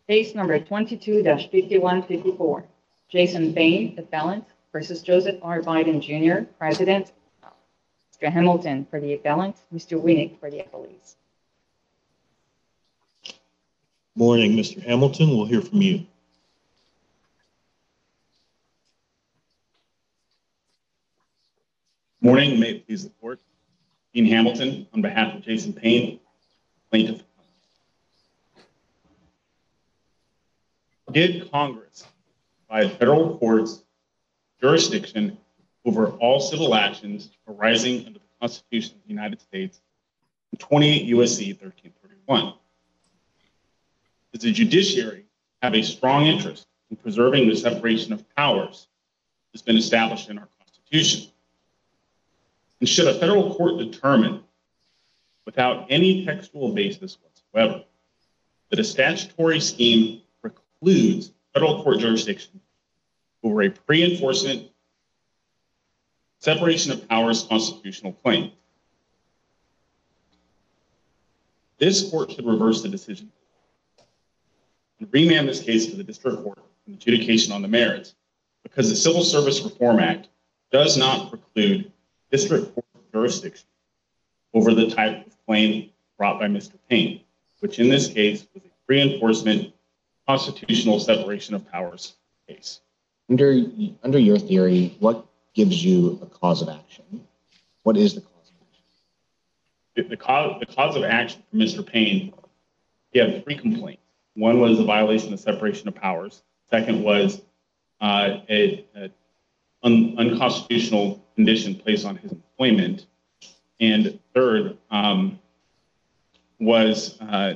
Case number 22-5154. Jason Payne, appellant, versus Joseph R. Biden Jr., President. Mr. Hamilton for the appellant, Mr. Winnick for the appellees. Morning, Mr. Hamilton. We'll hear from you. Morning, may it please the court. Dean Hamilton on behalf of Jason Payne, plaintiff. Did Congress provide federal courts jurisdiction over all civil actions arising under the Constitution of the United States in 28 U.S.C. 1331? Does the judiciary have a strong interest in preserving the separation of powers that's been established in our Constitution? And should a federal court determine, without any textual basis whatsoever, that a statutory scheme precludes federal court jurisdiction over a pre-enforcement separation of powers constitutional claim? This court should reverse the decision and remand this case to the district court for adjudication on the merits, because the Civil Service Reform Act does not preclude district court jurisdiction over the type of claim brought by Mr. Payne, which in this case was a pre-enforcement constitutional separation of powers case. Under your theory, what gives you a cause of action? What is the cause of action? The cause of action for Mr. Payne, he had three complaints. One was a violation of separation of powers. Second was an unconstitutional condition placed on his employment. And third was a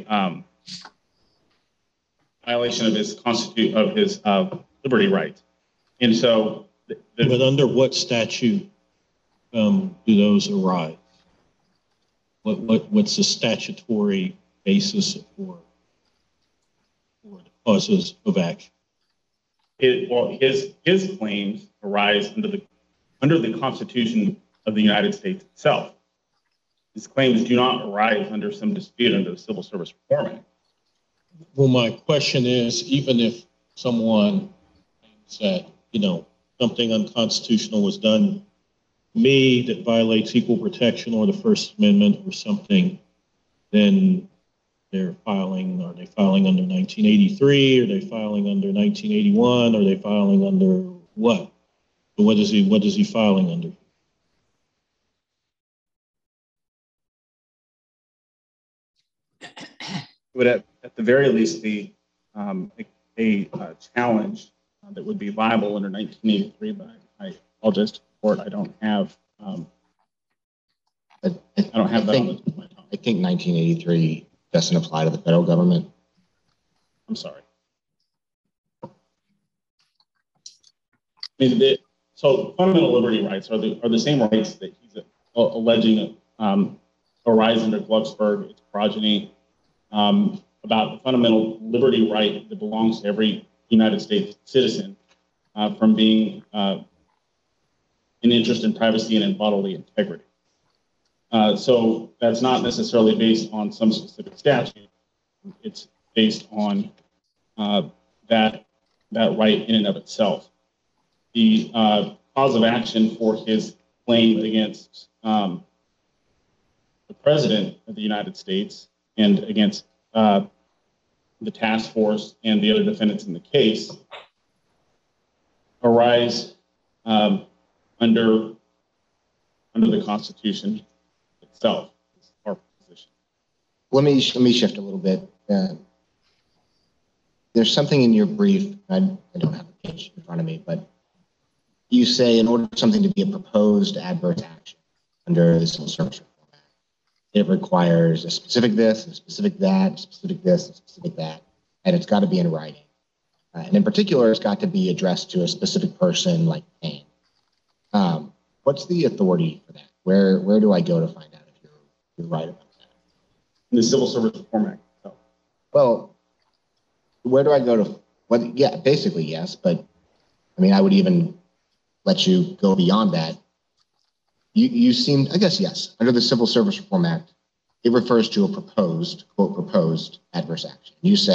violation of his liberty rights. And so, but under what statute do those arise? What's the statutory basis for the causes of action? His claims arise under the Constitution of the United States itself. His claims do not arise under some dispute under the Civil Service Reform Act. Well, my question is, even if someone said, something unconstitutional was done to me that violates equal protection or the First Amendment or something, then are they filing under 1983? Are they filing under 1981? Are they filing under what? What is he filing under? Would at the very least be a challenge that would be viable under 1983, but I'll just report I don't have that on my tongue. I think 1983 doesn't apply to the federal government. I'm sorry. So fundamental liberty rights are the same rights that he's alleging arise under Glucksberg, its progeny, about the fundamental liberty right that belongs to every United States citizen from being an interest in privacy and in bodily integrity. So that's not necessarily based on some specific statute. It's based on that right in and of itself. The cause of action for his claim against the President of the United States and against the task force and the other defendants in the case arise under the Constitution itself. It's our position. Let me shift a little bit. There's something in your brief. I don't have the page in front of me, but you say in order for something to be a proposed adverse action under the Civil Service Reform Act, it requires a specific this, a specific that, a specific this, a specific that, and it's got to be in writing. And in particular, it's got to be addressed to a specific person like Payne. What's the authority for that? Where do I go to find out if you're right about that? In the Civil Service Reform Act itself. Well, where do I go to? Well, yeah, basically yes, but I mean, I would even let you go beyond that. You seem, I guess, yes, under the Civil Service Reform Act, it refers to a proposed, quote, proposed adverse action. You say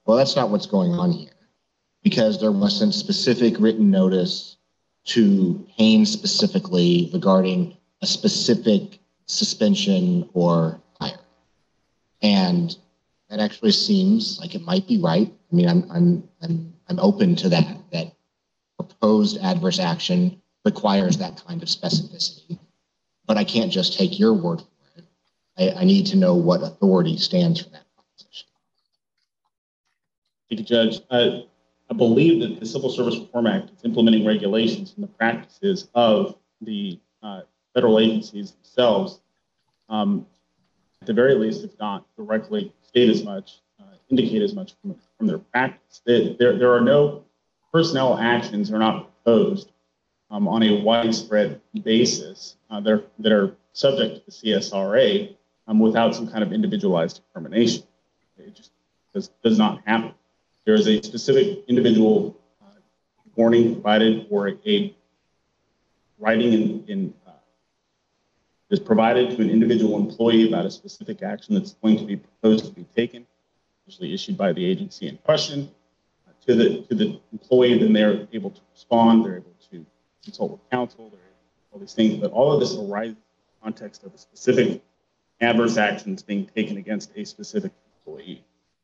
Well, that's not what's going on here, because there wasn't specific written notice to Payne specifically regarding a specific suspension or fire. And that actually seems like it might be right. I mean, I'm open to that proposed adverse action requires that kind of specificity, but I can't just take your word for it. I need to know what authority stands for that proposition. Thank you, Judge. I believe that the Civil Service Reform Act is implementing regulations and the practices of the federal agencies themselves. At the very least, if not directly state as much, indicate as much from their practice. There are no personnel actions are not proposed on a widespread basis that are subject to the CSRA without some kind of individualized determination. It just does not happen. There is a specific individual warning provided or a writing is provided to an individual employee about a specific action that's going to be proposed to be taken, usually issued by the agency in question, to the employee. Then they're able to respond. They're able to consult with counsel. They're able to do all these things, but all of this arises in the context of a specific adverse actions being taken against a specific employee.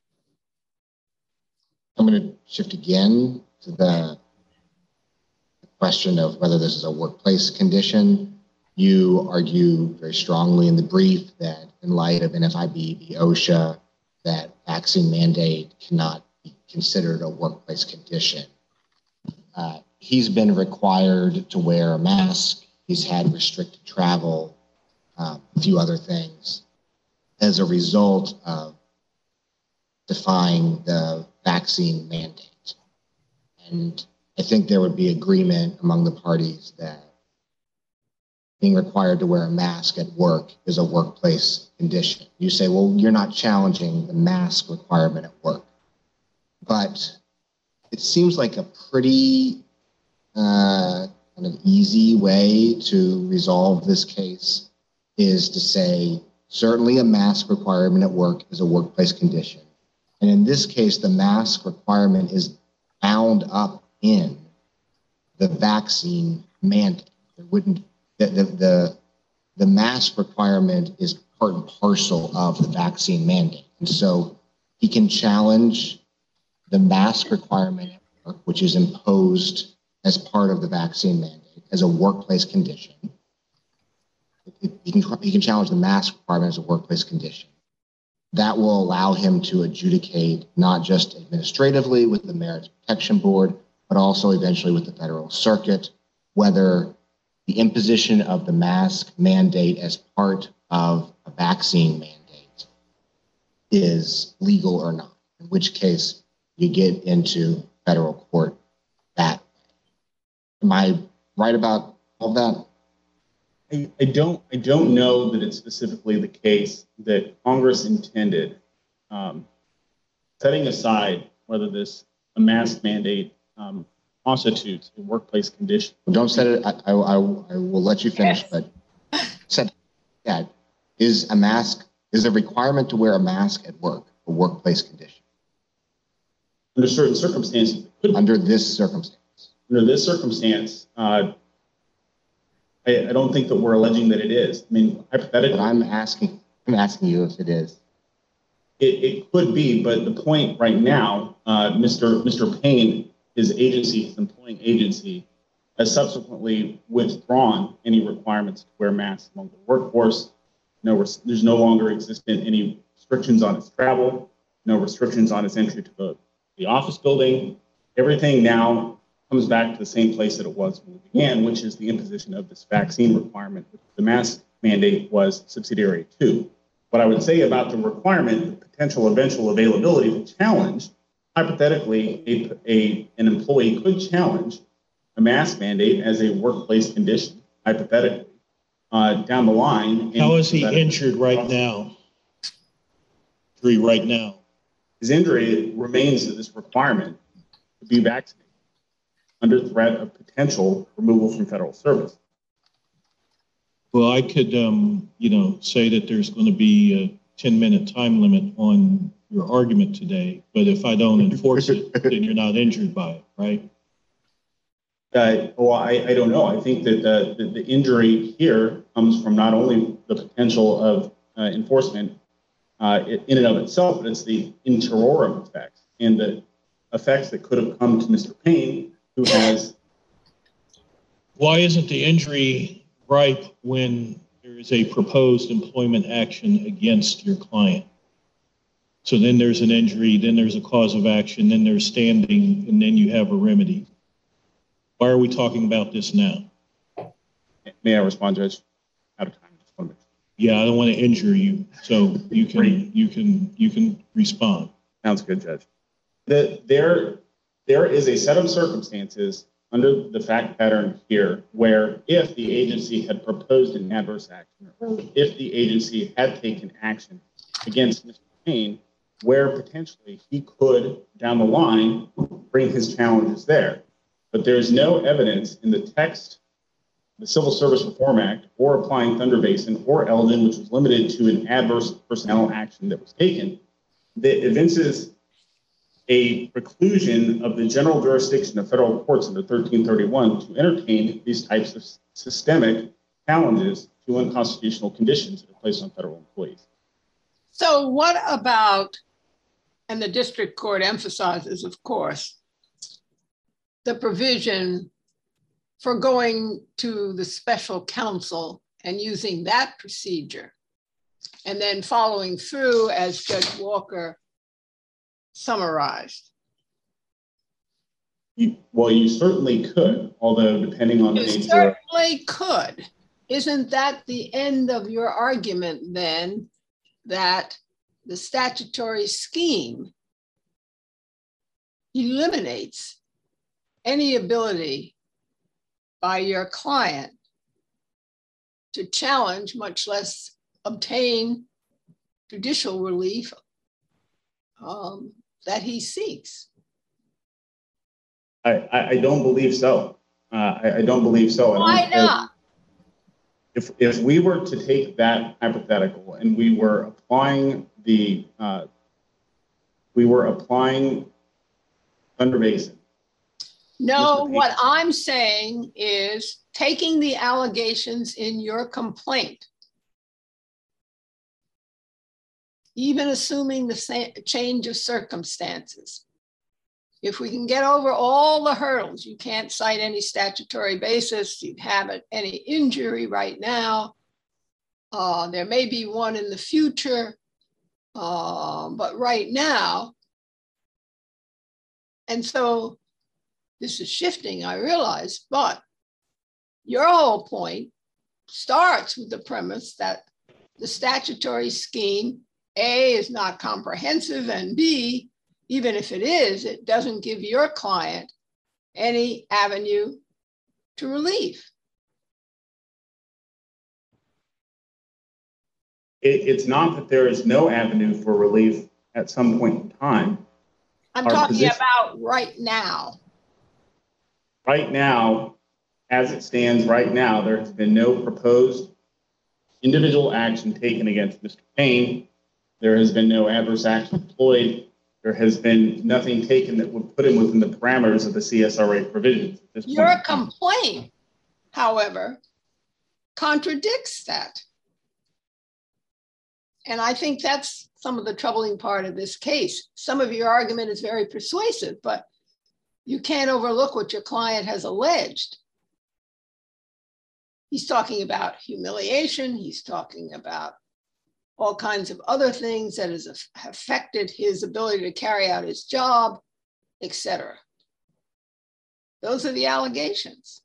I'm going to shift again to the question of whether this is a workplace condition. You argue very strongly in the brief that in light of NFIB, the OSHA, that vaccine mandate cannot be considered a workplace condition. He's been required to wear a mask. He's had restricted travel, a few other things as a result of defying the vaccine mandate. And I think there would be agreement among the parties that being required to wear a mask at work is a workplace condition. You say, well, you're not challenging the mask requirement at work. But it seems like a pretty kind of easy way to resolve this case is to say, certainly a mask requirement at work is a workplace condition. And in this case, the mask requirement is bound up in the vaccine mandate. It wouldn't, the mask requirement is part and parcel of the vaccine mandate. And so he can challenge the mask requirement at work, which is imposed as part of the vaccine mandate as a workplace condition. He can challenge the mask requirement as a workplace condition. That will allow him to adjudicate not just administratively with the Merits Protection Board, but also eventually with the Federal Circuit, whether the imposition of the mask mandate as part of a vaccine mandate is legal or not, in which case you get into federal court that way. Am I right about all that? I don't know that it's specifically the case that Congress intended, setting aside whether a mask mandate constitutes a workplace condition. Don't set it. I will let you finish, Yes. but set that is a requirement to wear a mask at work a workplace condition Under certain circumstances, it could be. under this circumstance. Under this circumstance, I don't think that we're alleging that it is. I mean, hypothetically, But I'm asking you if it is. it could be, but the point right now, Mr. Payne, his agency, his employing agency, has subsequently withdrawn any requirements to wear masks among the workforce. There's no longer existent any restrictions on his travel, no restrictions on his entry to the office building. Everything now comes back to the same place that it was when we began, which is the imposition of this vaccine requirement, which the mask mandate was subsidiary to. What I would say about the requirement, the potential eventual availability of a challenge, hypothetically, an employee could challenge a mask mandate as a workplace condition, hypothetically, down the line. How is he injured right now? Right now. His injury remains to this requirement to be vaccinated under threat of potential removal from federal service. Well, I could, say that there's going to be a 10-minute time limit on your argument today, but if I don't enforce it, then you're not injured by it, right? Well, I don't know. I think that the injury here comes from not only the potential of enforcement in and of itself, but it's the interim effects and the effects that could have come to Mr. Payne, who has. Why isn't the injury ripe when there is a proposed employment action against your client? So then there's an injury, then there's a cause of action, then there's standing, and then you have a remedy. Why are we talking about this now? May I respond, Judge? Out of time. Just 1 minute. Yeah, I don't want to injure you, so you can respond. Sounds good, Judge. There is a set of circumstances under the fact pattern here where if the agency had proposed an adverse action, or if the agency had taken action against Mr. Payne, where potentially he could, down the line, bring his challenges there. But there's no evidence in the text, the Civil Service Reform Act, or applying Thunder Basin or Eldon, which was limited to an adverse personnel action that was taken, that evinces a preclusion of the general jurisdiction of federal courts under 1331 to entertain these types of systemic challenges to unconstitutional conditions that are placed on federal employees. So what about, and the district court emphasizes, of course, the provision for going to the special counsel and using that procedure, and then following through as Judge Walker summarized? You certainly could, although depending on the nature. You certainly could. Isn't that the end of your argument then, that the statutory scheme eliminates any ability by your client to challenge, much less obtain, judicial relief that he seeks? I don't believe so. I don't believe so. Why not? If we were to take that hypothetical and we were applying Thunder Basin. No, what I'm saying is taking the allegations in your complaint, even assuming the change of circumstances. If we can get over all the hurdles, you can't cite any statutory basis, you haven't any injury right now. There may be one in the future, but right now, and so this is shifting, I realize, but your whole point starts with the premise that the statutory scheme, A, is not comprehensive, and B, even if it is, it doesn't give your client any avenue to relief. It's not that there is no avenue for relief at some point in time. I'm talking about right now. Right now, as it stands right now, there has been no proposed individual action taken against Mr. Payne. There has been no adverse action employed. There has been nothing taken that would put him within the parameters of the CSRA provisions at this point. Your complaint, however, contradicts that. And I think that's some of the troubling part of this case. Some of your argument is very persuasive, but you can't overlook what your client has alleged. He's talking about humiliation. He's talking about all kinds of other things that has affected his ability to carry out his job, etc. Those are the allegations.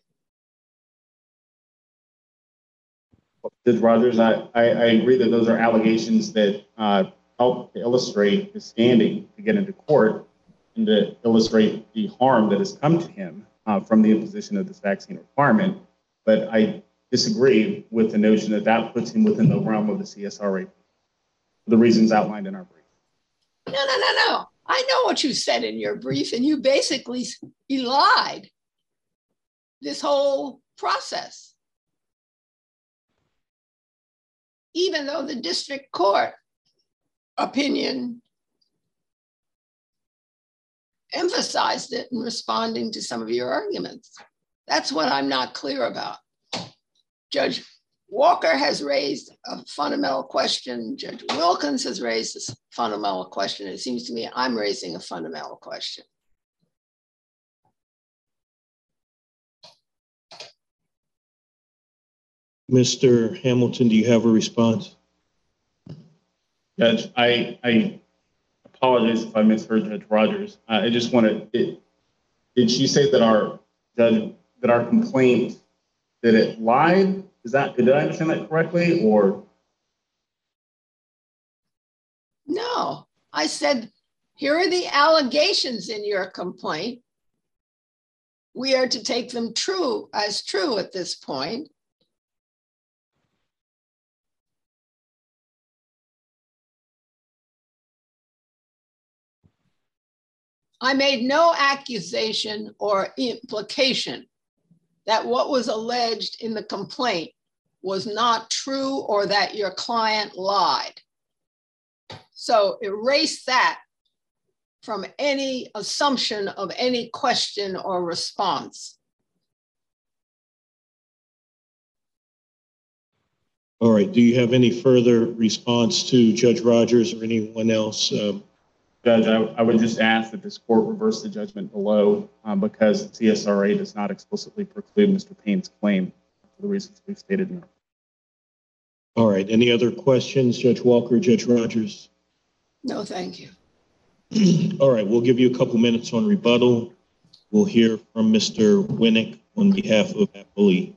Judge Rogers, I agree that those are allegations that help to illustrate his standing to get into court and to illustrate the harm that has come to him from the imposition of this vaccine requirement. But I disagree with the notion that that puts him within the realm of the CSRA for the reasons outlined in our brief. No. I know what you said in your brief, and you basically lied this whole process. Even though the district court opinion emphasized it in responding to some of your arguments. That's what I'm not clear about. Judge Walker has raised a fundamental question. Judge Wilkins has raised a fundamental question. It seems to me I'm raising a fundamental question. Mr. Hamilton, do you have a response? Judge, I apologize if I misheard Judge Rogers. I just wanted, did she say that our complaint, that it lied? Did I understand that correctly, or? No, I said, here are the allegations in your complaint. We are to take them as true at this point. I made no accusation or implication that what was alleged in the complaint was not true or that your client lied. So erase that from any assumption of any question or response. All right. Do you have any further response to Judge Rogers or anyone else? Judge, I would just ask that this court reverse the judgment below because CSRA does not explicitly preclude Mr. Payne's claim for the reasons we've stated now. All right. Any other questions, Judge Walker, Judge Rogers? No, thank you. All right. We'll give you a couple minutes on rebuttal. We'll hear from Mr. Winnick on behalf of Appellee.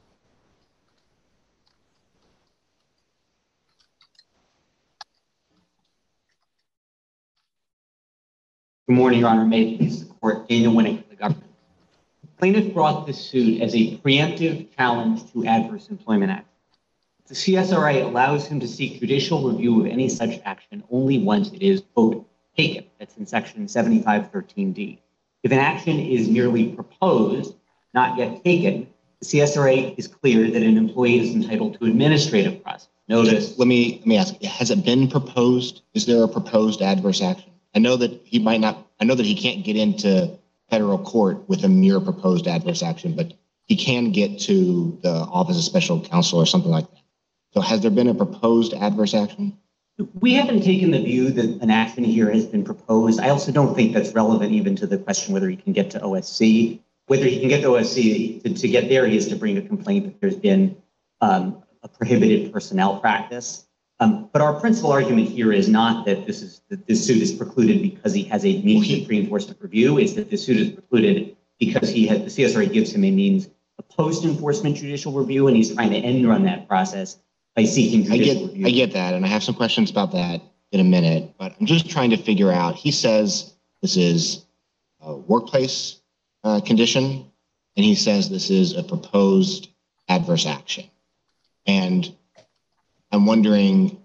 Good morning, Your Honor. May it please the court, Daniel Winnick for the government. Plaintiff brought this suit as a preemptive challenge to adverse employment action. The CSRA allows him to seek judicial review of any such action only once it is, quote, taken. That's in section 7513D. If an action is merely proposed, not yet taken, the CSRA is clear that an employee is entitled to administrative process. Notice. Let me ask, has it been proposed? Is there a proposed adverse action? I know that he can't get into federal court with a mere proposed adverse action, but he can get to the Office of Special Counsel or something like that. So has there been a proposed adverse action? We haven't taken the view that an action here has been proposed. I also don't think that's relevant even to the question whether he can get to OSC. Whether he can get to OSC, to get there, he has to bring a complaint that there's been a prohibited personnel practice. But our principal argument here is not that this suit is precluded because he has a means of pre-enforcement review. It's that this suit is precluded because the CSRA gives him a means of post-enforcement judicial review, and he's trying to end run that process by seeking judicial review. I get that, and I have some questions about that in a minute, but I'm just trying to figure out, he says this is a workplace condition, and he says this is a proposed adverse action. And I'm wondering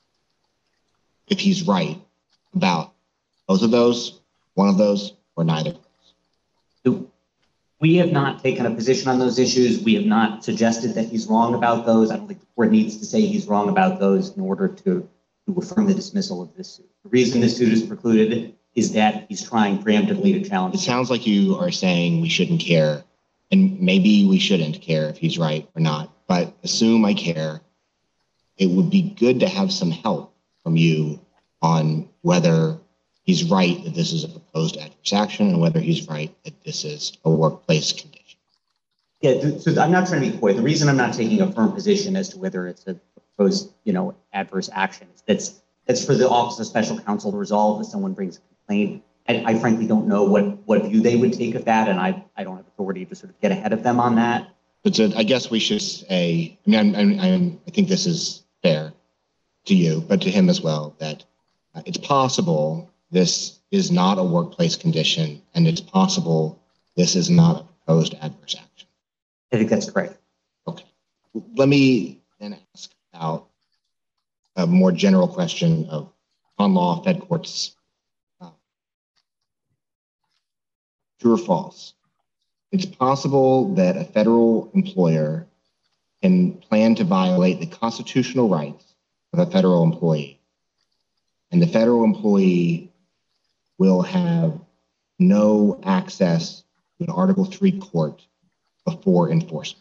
if he's right about both of those, one of those, or neither of those. We have not taken a position on those issues. We have not suggested that he's wrong about those. I don't think the court needs to say he's wrong about those in order to affirm the dismissal of this suit. The reason this suit is precluded is that he's trying preemptively to challenge it. It sounds like you are saying we shouldn't care, and maybe we shouldn't care if he's right or not, but assume I care. It would be good to have some help from you on whether he's right that this is a proposed adverse action and whether he's right that this is a workplace condition. Yeah, so I'm not trying to be coy. The reason I'm not taking a firm position as to whether it's a proposed, adverse action is that's for the Office of Special Counsel to resolve if someone brings a complaint. I frankly don't know what view they would take of that, and I don't have authority to sort of get ahead of them on that. But I guess we should say, I think this is fair to you, but to him as well, that it's possible this is not a workplace condition, and it's possible this is not a proposed adverse action. I think that's correct. Okay. Let me then ask about a more general question of on law, Fed courts. True or false? It's possible that a federal employer can plan to violate the constitutional rights of a federal employee, and the federal employee will have no access to an Article 3 court before enforcement?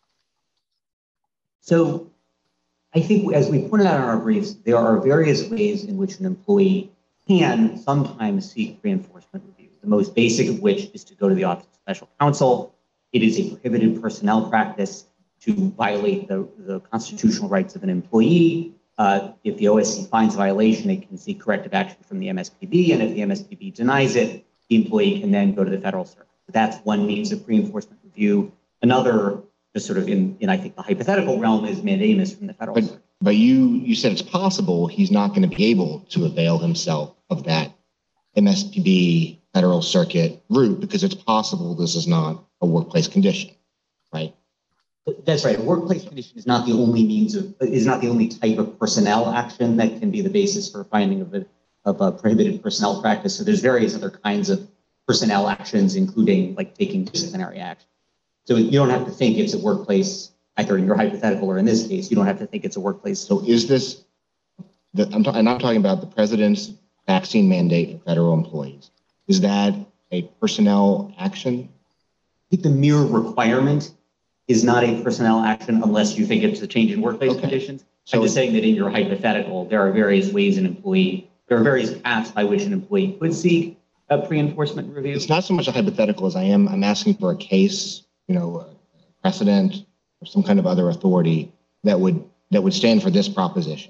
So I think, as we pointed out in our briefs, there are various ways in which an employee can sometimes seek reinforcement review. The most basic of which is to go to the Office of Special Counsel. It is a prohibited personnel practice to violate the constitutional rights of an employee. If the OSC finds a violation, it can seek corrective action from the MSPB, and if the MSPB denies it, the employee can then go to the federal circuit. That's one means of pre-enforcement review. Another, just sort of in I think the hypothetical realm, is mandamus from the federal circuit. But you said it's possible he's not going to be able to avail himself of that MSPB federal circuit route because it's possible this is not a workplace condition, right? That's right. A workplace condition is not the only type of personnel action that can be the basis for finding of a prohibited personnel practice. So there's various other kinds of personnel actions, including like taking disciplinary action. So you don't have to think it's a workplace, either in your hypothetical or in this case, you don't have to think it's a workplace. So is this, and I'm talking about the president's vaccine mandate for federal employees. Is that a personnel action? I think the mere requirement is not a personnel action unless you think it's a change in workplace conditions. So I'm just saying that in your hypothetical, there are various ways there are various paths by which an employee could seek a pre-enforcement review. It's not so much a hypothetical as I'm asking for a case, a precedent or some kind of other authority that would stand for this proposition.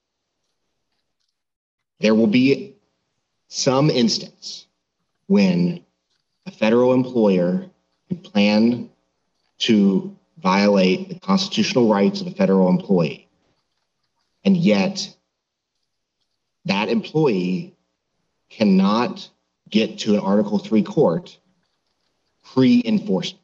There will be some instance when a federal employer can plan to violate the constitutional rights of a federal employee, and yet that employee cannot get to an Article 3 court pre-enforcement.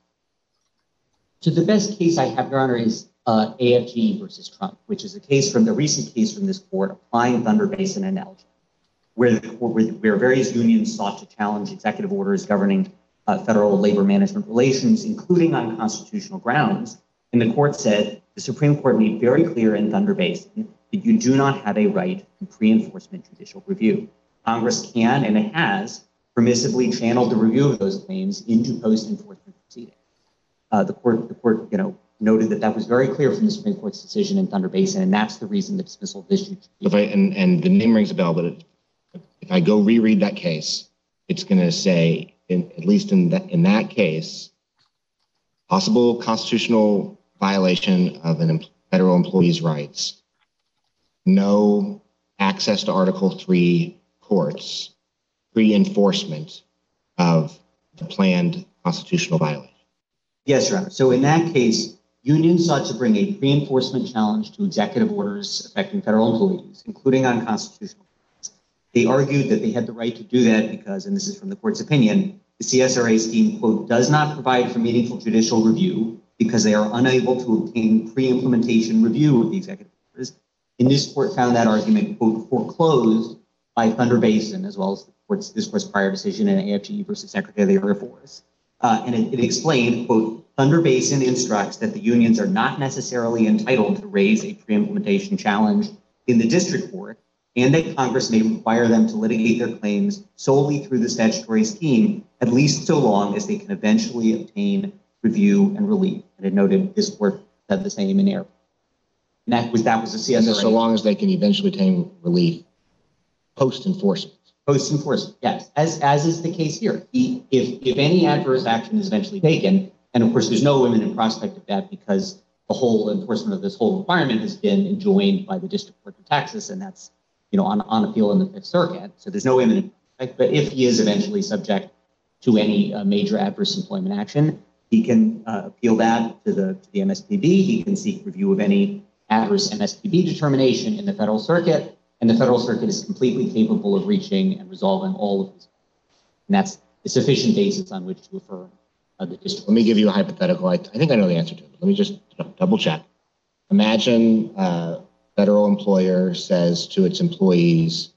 So the best case I have, Your Honor, is AFG versus Trump, which is a recent case from this court applying Thunder Basin analogy, where various unions sought to challenge executive orders governing federal labor management relations, including on constitutional grounds. And the court said the Supreme Court made very clear in Thunder Basin that you do not have a right to pre-enforcement judicial review. Congress can and it has permissively channeled the review of those claims into post-enforcement proceedings. The court, noted that was very clear from the Supreme Court's decision in Thunder Basin, and that's the reason the dismissal of this. And the name rings a bell, but if I go reread that case, it's going to say, at least in that case, possible constitutional violation of a federal employee's rights, no access to Article 3 courts, pre-enforcement of the planned constitutional violation. Yes, Your Honor. So in that case, unions sought to bring a pre-enforcement challenge to executive orders affecting federal employees, including on constitutional grounds. They argued that they had the right to do that because, and this is from the court's opinion, the CSRA scheme, quote, does not provide for meaningful judicial review because they are unable to obtain pre-implementation review of the executive orders. And this court found that argument, quote, foreclosed by Thunder Basin, as well as this court's prior decision in AFG versus Secretary of the Air Force. And it explained, quote, Thunder Basin instructs that the unions are not necessarily entitled to raise a pre-implementation challenge in the district court, and that Congress may require them to litigate their claims solely through the statutory scheme, at least so long as they can eventually obtain review and relief. And it noted this court said the same in Air. And that was the CSRA. So long as they can eventually obtain relief post-enforcement. Post-enforcement, yes, as is the case here. If any adverse action is eventually taken, and of course there's no imminent prospect of that because the whole enforcement of this whole requirement has been enjoined by the District Court of Texas, and that's on appeal in the Fifth Circuit. So there's no imminent prospect, but if he is eventually subject to any major adverse employment action, he can appeal that to the MSPB. He can seek review of any adverse MSPB determination in the Federal Circuit. And the Federal Circuit is completely capable of reaching and resolving all of these. And that's a sufficient basis on which to affirm the district. Let me give you a hypothetical. I think I know the answer to it. Let me just double check. Imagine a federal employer says to its employees,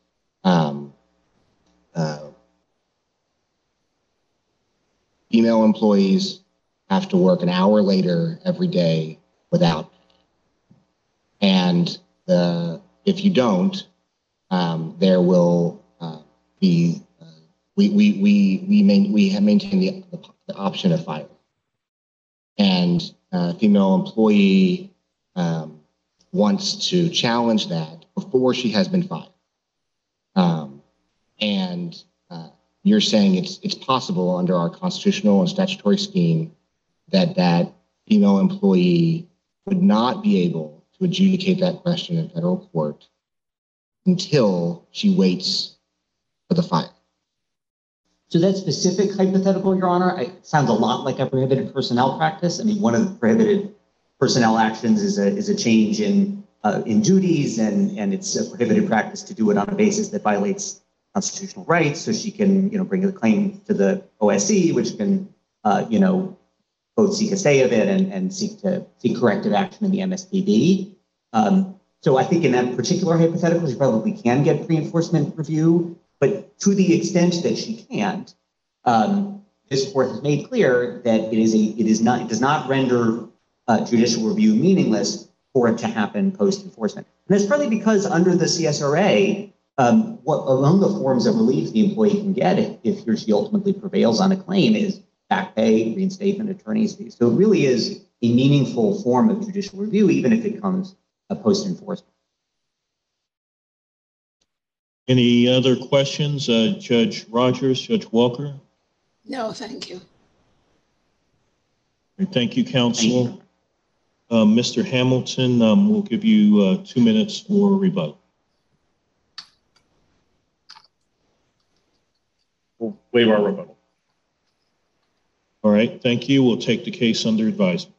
female employees have to work an hour later every day without pay. And if you don't, there will be we have maintained the option of firing. And a female employee wants to challenge that before she has been fired. And you're saying it's possible under our constitutional and statutory scheme that female employee would not be able to adjudicate that question in federal court until she waits for the fire. So that specific hypothetical, Your Honor, it sounds a lot like a prohibited personnel practice. I mean, one of the prohibited personnel actions is a change in duties, and it's a prohibited practice to do it on a basis that violates constitutional rights. So she can, bring a claim to the OSC, which can, both seek a stay of it and seek corrective action in the MSPB. So I think in that particular hypothetical, she probably can get pre-enforcement review. But to the extent that she can't, this court has made clear that it does not render judicial review meaningless for it to happen post-enforcement. And that's partly because under the CSRA, among the forms of relief the employee can get if he or she ultimately prevails on a claim is back pay, reinstatement, attorney's fees. So it really is a meaningful form of judicial review, even if it comes post-enforcement. Any other questions? Judge Rogers, Judge Walker? No, thank you. Thank you, counsel. Mr. Hamilton, we'll give you 2 minutes for rebuttal. We'll waive our rebuttal. All right, thank you. We'll take the case under advisement.